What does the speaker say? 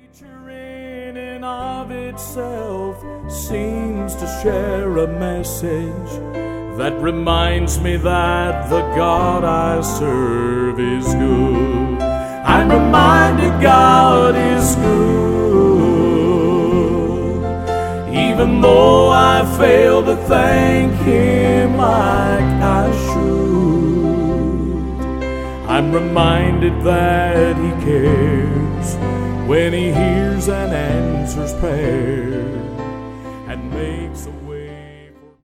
Nature in and of itself seems to share a message that reminds me that the God I serve is good. I'm reminded God is good, even though I fail to thank Him like I should. I'm reminded that He cares when He hears and answers prayer and makes a way.